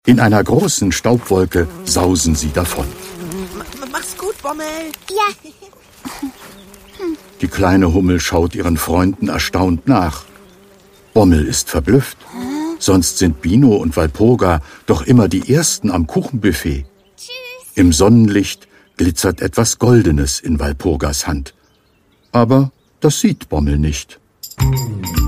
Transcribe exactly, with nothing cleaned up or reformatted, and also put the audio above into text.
In einer großen Staubwolke sausen sie davon. Mach's gut, Bommel. Ja. Die kleine Hummel schaut ihren Freunden erstaunt nach. Bommel ist verblüfft. Sonst sind Bino und Walpurga doch immer die Ersten am Kuchenbuffet. Tschüss. Im Sonnenlicht glitzert etwas Goldenes in Walpurgas Hand. Aber das sieht Bommel nicht.